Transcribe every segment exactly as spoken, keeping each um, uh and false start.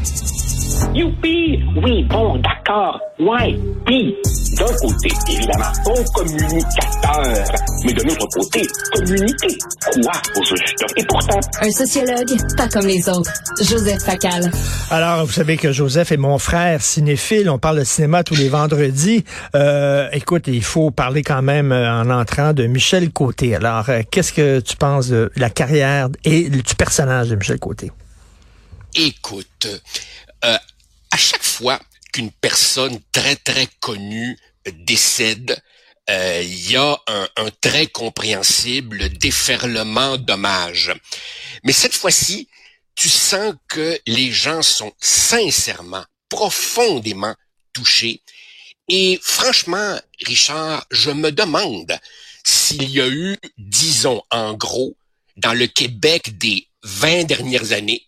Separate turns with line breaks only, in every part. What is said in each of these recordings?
Youpi! Oui, bon, d'accord. Ouais. Puis, d'un côté, évidemment, bon communicateur. Mais de l'autre côté, communiquer quoi au juste? Et pourtant...
Un sociologue, pas comme les autres. Joseph Facal.
Alors, vous savez que Joseph est mon frère cinéphile. On parle de cinéma tous les vendredis. Euh, écoute, il faut parler quand même en entrant de Michel Côté. Alors, euh, qu'est-ce que tu penses de la carrière et du personnage de Michel Côté?
Écoute, euh, à chaque fois qu'une personne très, très connue décède, il euh, y a un, un très compréhensible déferlement d'hommages. Mais cette fois-ci, tu sens que les gens sont sincèrement, profondément touchés. Et franchement, Richard, je me demande s'il y a eu, disons en gros, dans le Québec des vingt dernières années,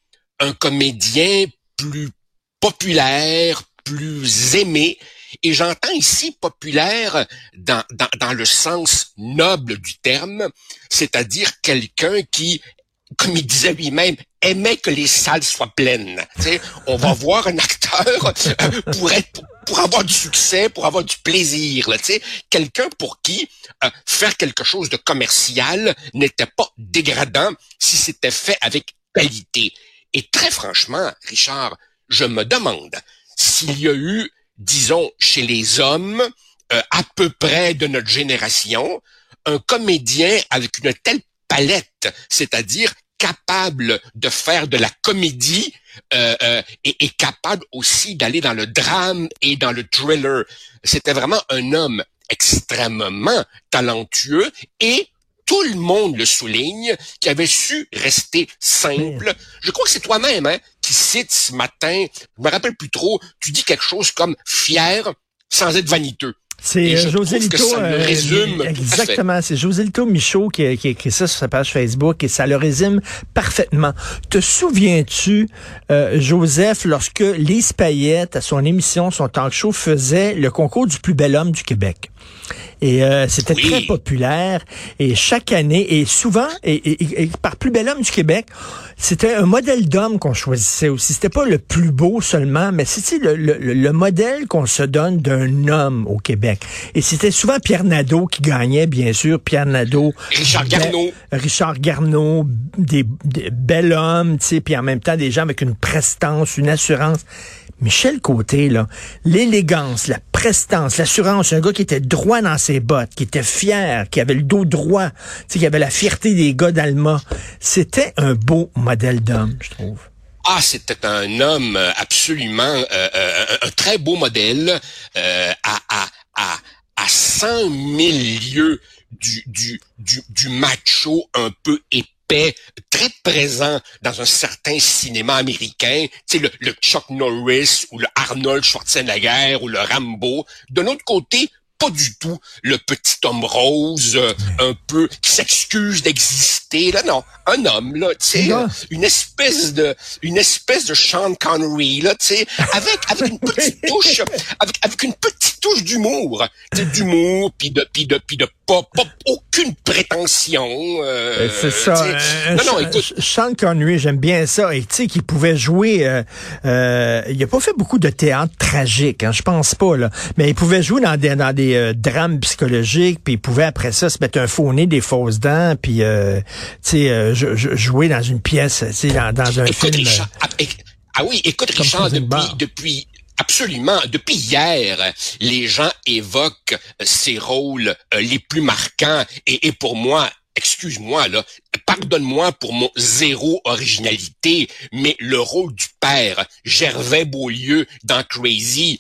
un comédien plus populaire, plus aimé, et j'entends ici populaire dans, dans, dans le sens noble du terme, c'est-à-dire quelqu'un qui, comme il disait lui-même, aimait que les salles soient pleines. Tu sais, on va voir un acteur euh, pour être pour, pour avoir du succès, pour avoir du plaisir. Là, tu sais, quelqu'un pour qui euh, faire quelque chose de commercial n'était pas dégradant si c'était fait avec qualité. Et très franchement, Richard, je me demande s'il y a eu, disons, chez les hommes, euh, à peu près de notre génération, un comédien avec une telle palette, c'est-à-dire capable de faire de la comédie euh, euh, et, et capable aussi d'aller dans le drame et dans le thriller. C'était vraiment un homme extrêmement talentueux et tout le monde le souligne, qui avait su rester simple. Je crois que c'est toi-même hein, qui cite ce matin, je me rappelle plus trop, tu dis quelque chose comme « fier sans être vaniteux ».
C'est José Lito,
euh, résume
exactement, c'est José Lito Michaud qui a, qui a écrit ça sur sa page Facebook et ça le résume parfaitement. Te souviens-tu, euh, Joseph, lorsque Lise Payette, à son émission, son talk show, faisait le concours du plus bel homme du Québec? Et euh, c'était oui. très populaire. Et chaque année, et souvent, et, et, et par plus bel homme du Québec, c'était un modèle d'homme qu'on choisissait aussi. C'était pas le plus beau seulement, mais c'était le, le, le modèle qu'on se donne d'un homme au Québec. Et c'était souvent Pierre Nadeau qui gagnait, bien sûr. Pierre Nadeau.
Richard Garneau.
Richard Garneau, des, des bel hommes, tu sais, puis en même temps des gens avec une prestance, une assurance. Michel Côté, là, l'élégance, la prestance, l'assurance, un gars qui était droit dans ses bottes, qui était fier, qui avait le dos droit, tu sais, qui avait la fierté des gars d'Alma. C'était un beau modèle d'homme, je trouve.
Ah, c'était un homme absolument, euh, euh, un très beau modèle, euh, à, à, à, à cent mille lieues du, du, du, du macho un peu épais, très présent dans un certain cinéma américain, tu sais, le, le Chuck Norris ou le Arnold Schwarzenegger ou le Rambo. De l'autre côté, pas du tout le petit homme rose, euh, un peu, qui s'excuse d'exister. Là, non, un homme, là, tu sais, euh, une espèce de, une espèce de Sean Connery, là, tu sais, avec, avec une petite touche, avec, avec une petite touche d'humour, tu sais, d'humour, puis de, puis de, puis de pas, pas, aucune prétention. Euh,
c'est ça. Euh, non, non, écoute. Sean Connery, j'aime bien ça. Et tu sais, qu'il pouvait jouer, euh, euh, il a pas fait beaucoup de théâtre tragique, hein, je pense pas, là. Mais il pouvait jouer dans des, dans des euh, drames psychologiques, puis il pouvait après ça se mettre un faux nez, des fausses dents, puis euh, tu sais, euh, jouer dans une pièce, tu sais, dans, dans un
écoute,
film.
Richard, ah, ah oui, écoute, Richard, depuis, depuis, absolument, depuis hier, les gens évoquent ces rôles euh, les plus marquants, et, et pour moi, excuse-moi, là, pardonne-moi pour mon zéro originalité, mais le rôle du père, Gervais Beaulieu dans Crazy,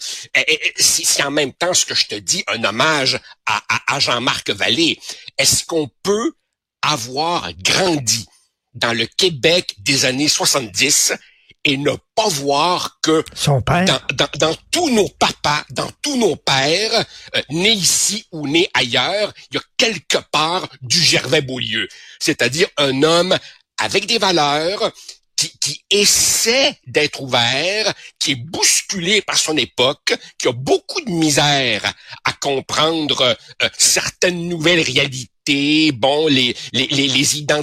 c'est en même temps ce que je te dis, un hommage à, à, à Jean-Marc Vallée. Est-ce qu'on peut avoir grandi dans le Québec des années soixante-dix et ne pas voir que
son père,
dans, dans, dans tous nos papas, dans tous nos pères, euh, nés ici ou nés ailleurs, il y a quelque part du Gervais Beaulieu. C'est-à-dire un homme avec des valeurs, qui, qui essaie d'être ouvert, qui est bousculé par son époque, qui a beaucoup de misère à comprendre euh, certaines nouvelles réalités, bon, les, les, les, les identités,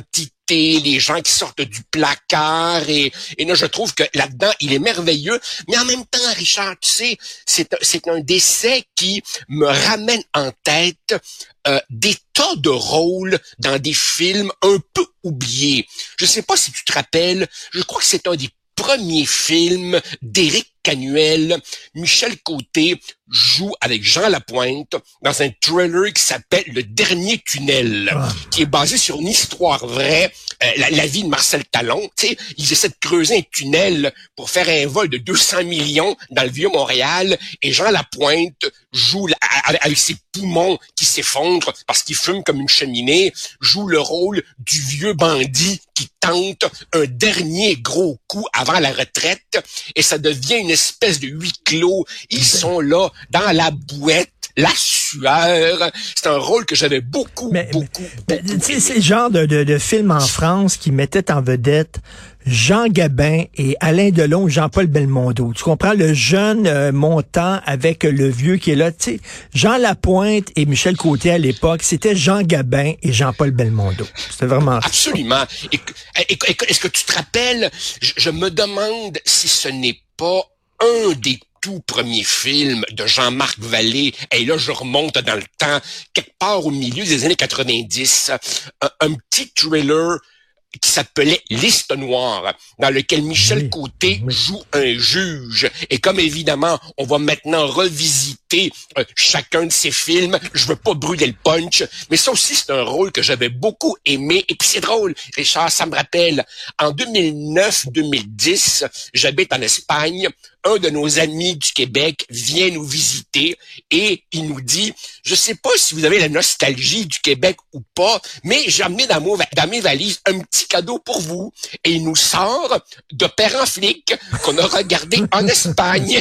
beauté, les gens qui sortent du placard, et, et là, je trouve que là-dedans, il est merveilleux, mais en même temps, Richard, tu sais, c'est, c'est un décès qui me ramène en tête euh, des tas de rôles dans des films un peu oubliés. Je sais pas si tu te rappelles, je crois que c'est un des premiers films d'Éric Canuel. Michel Côté joue avec Jean Lapointe dans un thriller qui s'appelle Le Dernier Tunnel, ah. qui est basé sur une histoire vraie, euh, la, la vie de Marcel Talon. Tu sais, ils essaient de creuser un tunnel pour faire un vol de deux cents millions dans le Vieux-Montréal, et Jean Lapointe joue avec ses poumons qui s'effondrent parce qu'il fume comme une cheminée, joue le rôle du vieux bandit qui tente un dernier gros coup avant la retraite, et ça devient une espèce de huis clos. Ils sont là dans la bouette, la sueur. C'est un rôle que j'avais beaucoup,
mais,
beaucoup,
mais,
beaucoup
tu sais, c'est le genre de, de, de film en France qui mettait en vedette Jean Gabin et Alain Delon ou Jean-Paul Belmondo. Tu comprends? Le jeune euh, montant avec le vieux qui est là. Tu sais, Jean Lapointe et Michel Côté à l'époque, c'était Jean Gabin et Jean-Paul Belmondo. C'était vraiment
absolument. Et, et, et, est-ce que tu te rappelles, je, je me demande si ce n'est pas un des tout premiers films de Jean-Marc Vallée, et là je remonte dans le temps, quelque part au milieu des années quatre-vingt-dix, un, un petit thriller qui s'appelait Liste noire, dans lequel Michel oui, Côté oui. joue un juge. Et comme évidemment, on va maintenant revisiter euh, chacun de ses films, je veux pas brûler le punch, mais ça aussi, c'est un rôle que j'avais beaucoup aimé. Et puis c'est drôle, Richard, ça me rappelle, en deux mille neuf deux mille dix, j'habite en Espagne, un de nos amis du Québec vient nous visiter et il nous dit, je sais pas si vous avez la nostalgie du Québec ou pas, mais j'ai amené dans, mon, dans mes valises un petit cadeau pour vous. Et il nous sort de Père en flic qu'on a regardé en Espagne.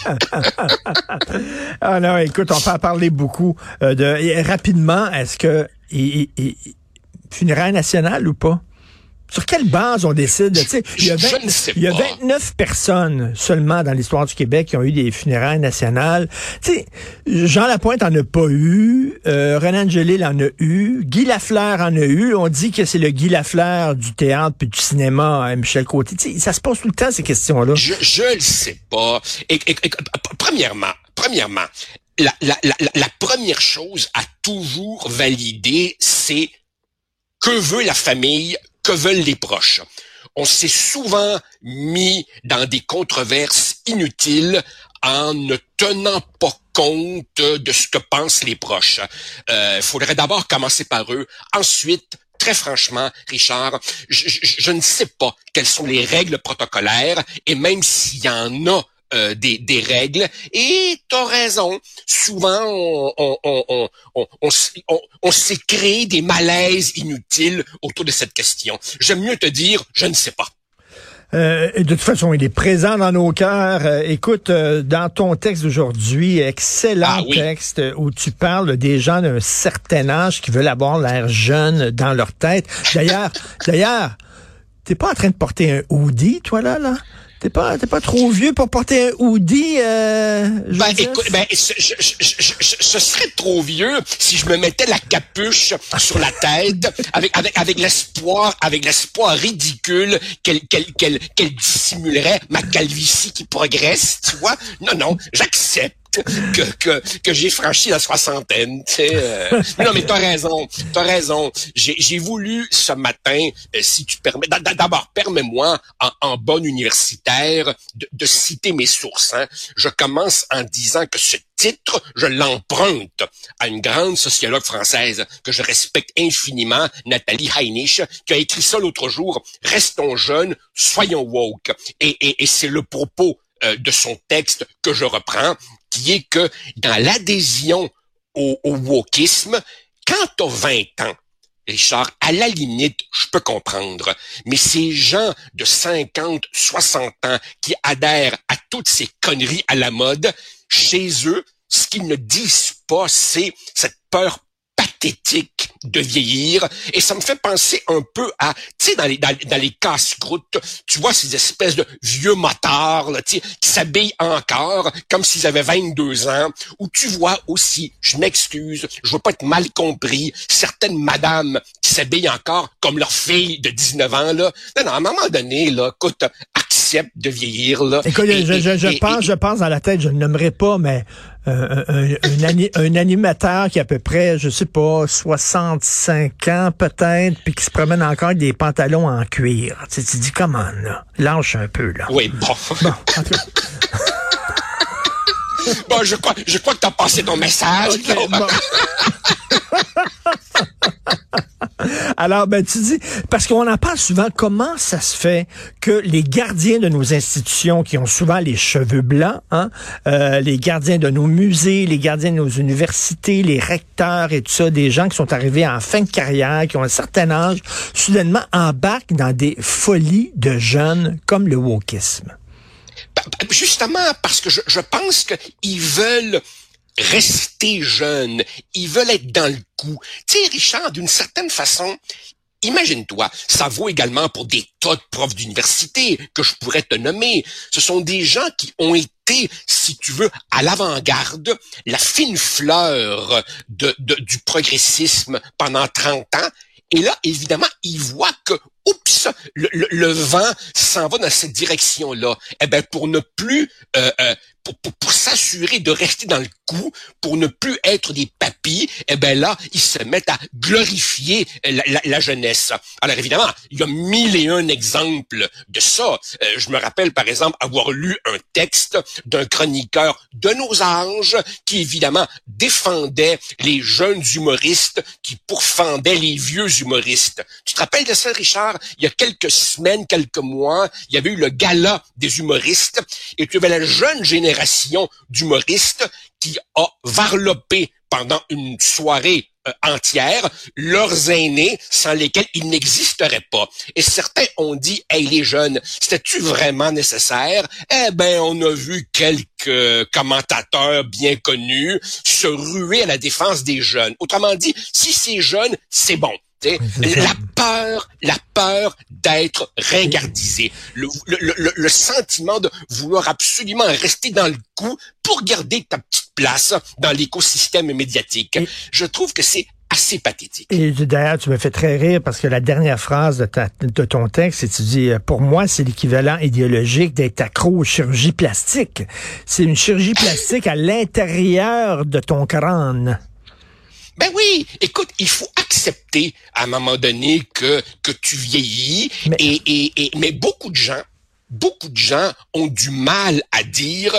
Ah non, écoute, on peut en parler beaucoup. Euh, de, rapidement, est-ce que il, il, il, funérailles nationales ou pas? Sur quelle base on décide? Tu sais, il y a vingt, il y a vingt-neuf personnes seulement dans l'histoire du Québec qui ont eu des funérailles nationales. Tu sais, Jean Lapointe en a pas eu, euh, René Angélil en a eu, Guy Lafleur en a eu. On dit que c'est le Guy Lafleur du théâtre puis du cinéma, hein, Michel Côté. Tu sais, ça se pose tout le temps, ces questions-là.
Je, je le sais pas. Et, et, et, premièrement, premièrement, la, la, la, la première chose à toujours valider, c'est que veut la famille, que veulent les proches. On s'est souvent mis dans des controverses inutiles en ne tenant pas compte de ce que pensent les proches. Il euh, faudrait d'abord commencer par eux. Ensuite, très franchement, Richard, je, je, je ne sais pas quelles sont les règles protocolaires, et même s'il y en a Euh, des, des règles, et t'as raison. Souvent, on, on, on, on, on, on, on, on s'est créé des malaises inutiles autour de cette question. J'aime mieux te dire, je ne sais pas.
Euh, de toute façon, il est présent dans nos cœurs. Euh, écoute, euh, dans ton texte d'aujourd'hui, excellent ah, oui. texte où tu parles des gens d'un certain âge qui veulent avoir l'air jeune dans leur tête. D'ailleurs, d'ailleurs, t'es pas en train de porter un hoodie, toi, là, là? T'es pas, t'es pas trop vieux pour porter un hoodie, euh,
Ben, écoute, ben, je, je, je, je, je serais trop vieux si je me mettais la capuche sur la tête avec, avec, avec l'espoir, avec l'espoir ridicule qu'elle, qu'elle, qu'elle, qu'elle dissimulerait ma calvitie qui progresse, tu vois? Non, non, j'accepte. que que que j'ai franchi la soixantaine, tu sais. Euh. Mais non, mais t'as raison, t'as raison. J'ai j'ai voulu ce matin, euh, si tu permets, d'abord permets-moi en, en bon universitaire de, de citer mes sources. Hein. Je commence en disant que ce titre, je l'emprunte à une grande sociologue française que je respecte infiniment, Nathalie Heinisch, qui a écrit ça l'autre jour. Restons jeunes, soyons woke. Et et, et c'est le propos euh, de son texte que je reprends, qui est que dans l'adhésion au, au wokisme, quand t'as vingt ans, Richard, à la limite, je peux comprendre, mais ces gens de cinquante, soixante ans qui adhèrent à toutes ces conneries à la mode, chez eux, ce qu'ils ne disent pas, c'est cette peur pathétique de vieillir. Et ça me fait penser un peu à, tu sais, dans les, dans, dans les casse-croûtes, tu vois ces espèces de vieux motards, là, tu sais, qui s'habillent encore comme s'ils avaient vingt-deux ans, où tu vois aussi, je m'excuse, je veux pas être mal compris, certaines madames qui s'habillent encore comme leur fille de dix-neuf ans, là. Non, non, à un moment donné, là, écoute, accepte de vieillir, là.
Écoute, et, je, je, je et, pense, et, je pense dans la tête, je ne nommerai pas, mais euh, un, un, un, un animateur qui a à peu près, je sais pas, soixante-cinq ans peut-être, puis qui se promène encore avec des pantalons en cuir. Tu te dis, comment, là? Lâche un peu, là.
Oui, bon. Bon, en tout cas. Bon, je crois, je crois que t'as passé ton message. Okay, bon.
Alors, ben, tu dis, parce qu'on en parle souvent, comment ça se fait que les gardiens de nos institutions, qui ont souvent les cheveux blancs, hein, euh, les gardiens de nos musées, les gardiens de nos universités, les recteurs et tout ça, des gens qui sont arrivés en fin de carrière, qui ont un certain âge, soudainement embarquent dans des folies de jeunes comme le wokisme?
Justement, parce que je, je pense qu'ils veulent rester jeunes, ils veulent être dans le coup. Tu sais, Richard, d'une certaine façon, imagine-toi, ça vaut également pour des tas de profs d'université que je pourrais te nommer. Ce sont des gens qui ont été, si tu veux, à l'avant-garde, la fine fleur de, de, du progressisme pendant trente ans. Et là, évidemment, ils voient que, oups, le, le, le vent s'en va dans cette direction-là. Eh ben, pour ne plus, euh, euh, pour, pour, pour s'assurer de rester dans le coup, pour ne plus être des papis, eh ben là, ils se mettent à glorifier la, la, la jeunesse. Alors évidemment, il y a mille et un exemples de ça. Euh, je me rappelle, par exemple, avoir lu un texte d'un chroniqueur de nos âges qui, évidemment, défendait les jeunes humoristes, qui pourfendaient les vieux humoristes. Tu te rappelles de ça, Richard? Il y a quelques semaines, quelques mois, il y avait eu le gala des humoristes et tu avais la jeune génération d'humoristes qui a varlopé pendant une soirée euh, entière leurs aînés sans lesquels ils n'existeraient pas. Et certains ont dit, hey, les jeunes, c'était-tu vraiment nécessaire? Eh ben, on a vu quelques commentateurs bien connus se ruer à la défense des jeunes. Autrement dit, si c'est jeune, c'est bon. La peur, la peur d'être ringardisé, le, le, le, le sentiment de vouloir absolument rester dans le coup pour garder ta petite place dans l'écosystème médiatique. Et, je trouve que c'est assez pathétique.
Et d'ailleurs, tu me fais très rire parce que la dernière phrase de, ta, de ton texte, c'est tu dis, pour moi, c'est l'équivalent idéologique d'être accro aux chirurgies plastiques. C'est une chirurgie plastique à l'intérieur de ton crâne.
Ben oui, écoute, il faut accepter à un moment donné que que tu vieillis mais... et, et et mais beaucoup de gens, beaucoup de gens ont du mal à dire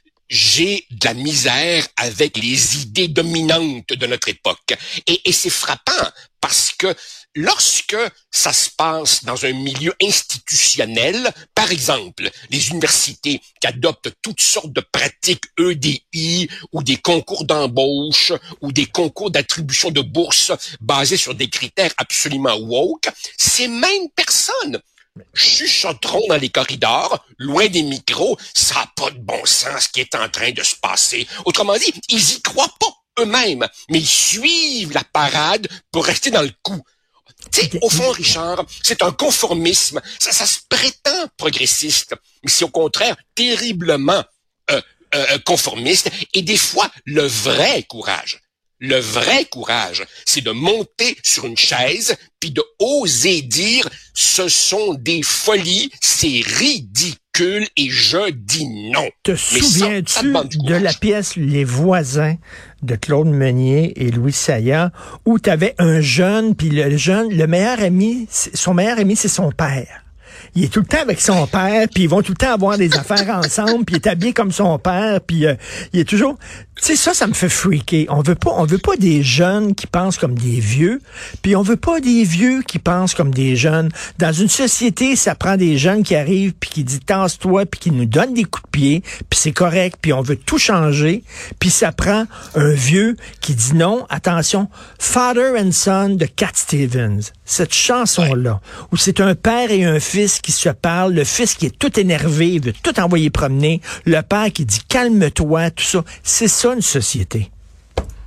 j'ai de la misère avec les idées dominantes de notre époque. Et, et c'est frappant parce que lorsque ça se passe dans un milieu institutionnel, par exemple, les universités qui adoptent toutes sortes de pratiques E D I ou des concours d'embauche ou des concours d'attribution de bourses basés sur des critères absolument woke, ces mêmes personnes chuchoteront dans les corridors, loin des micros, ça n'a pas de bon sens ce qui est en train de se passer. Autrement dit, ils y croient pas eux-mêmes, mais ils suivent la parade pour rester dans le coup. Tu sais, au fond, Richard, c'est un conformisme. Ça, ça se prétend progressiste, mais c'est au contraire terriblement euh, euh, conformiste. Et des fois, le vrai courage, le vrai courage, c'est de monter sur une chaise puis de oser dire « ce sont des folies, c'est ridicule et je dis non ».
Te souviens-tu de la pièce Les Voisins de Claude Meunier et Louis Sayah où tu avais un jeune, puis le jeune, le meilleur ami, son meilleur ami, c'est son père. Il est tout le temps avec son père, puis ils vont tout le temps avoir des affaires ensemble, puis il est habillé comme son père, puis euh, il est toujours... Tu sais, ça, ça me fait freaker. On veut pas, on veut pas des jeunes qui pensent comme des vieux, puis on veut pas des vieux qui pensent comme des jeunes. Dans une société, ça prend des jeunes qui arrivent, puis qui disent « tasse-toi », puis qui nous donnent des coups de pied, puis c'est correct, puis on veut tout changer, puis ça prend un vieux qui dit non, attention, « Father and Son » de Cat Stevens. Cette chanson-là, où c'est un père et un fils qui se parlent, le fils qui est tout énervé, il veut tout envoyer promener, le père qui dit « calme-toi », tout ça, c'est ça une société.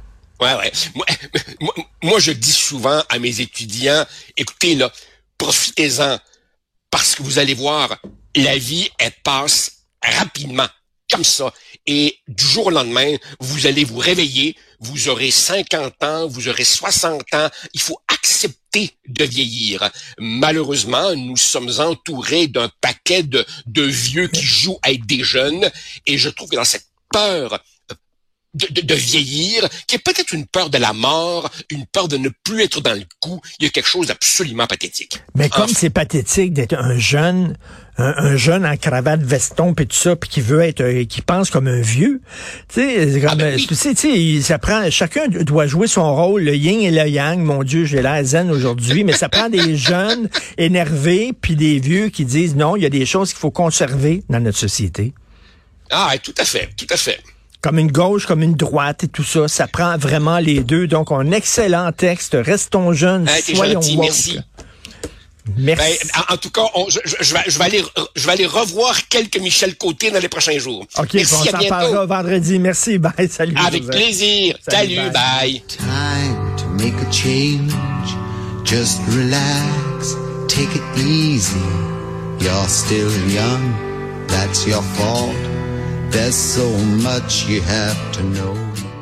Ouais, ouais. Moi, moi, moi, je dis souvent à mes étudiants, écoutez, là, profitez-en, parce que vous allez voir, la vie, elle passe rapidement, comme ça. Et du jour au lendemain, vous allez vous réveiller, vous aurez cinquante ans, vous aurez soixante ans. Il faut accepter de vieillir. Malheureusement, nous sommes entourés d'un paquet de, de vieux qui jouent à être des jeunes. Et je trouve que dans cette peur de, de, de vieillir, qui est peut-être une peur de la mort, une peur de ne plus être dans le coup, il y a quelque chose d'absolument pathétique.
Mais comme
enfin,
c'est pathétique d'être un jeune, un, un jeune en cravate, veston, puis tout ça, puis qui veut être, euh, qui pense comme un vieux, tu sais, comme, ah ben oui. tu sais, tu sais, ça prend, chacun doit jouer son rôle, le yin et le yang. Mon Dieu, j'ai l'air zen aujourd'hui, mais ça prend des jeunes énervés, puis des vieux qui disent non, il y a des choses qu'il faut conserver dans notre société.
Ah, tout à fait, tout à fait.
Comme une gauche, comme une droite et tout ça. Ça prend vraiment les deux. Donc, un excellent texte. Restons jeunes,
ah,
soyons
gentil,
woke.
Merci.
Merci.
Ben, en, en tout cas, on, je, je, je, vais, je, vais aller, je vais aller revoir quelques Michel Côté dans les prochains jours.
OK,
merci,
on s'en parlera vendredi. Merci, bye, salut.
Avec Joseph. Plaisir. Salut, salut bye. bye.
Time to make a change. Just relax, take it easy. You're still young, that's your fault. There's so much you have to know.